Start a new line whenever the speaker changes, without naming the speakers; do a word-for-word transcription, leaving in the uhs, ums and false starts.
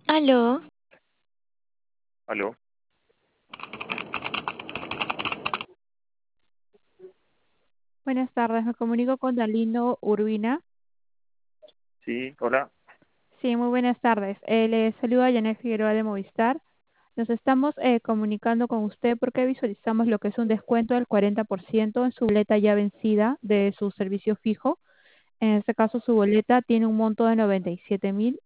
Aló,
Aló,
Buenas tardes, me comunico con Dalino Urbina.
sí, hola.
Sí, muy buenas tardes. Eh, le saluda Janet Figueroa de Movistar. Nos estamos eh, comunicando con usted porque visualizamos lo que es un descuento del cuarenta por ciento en su boleta ya vencida de su servicio fijo. En este caso, su boleta tiene un monto de noventa y siete mil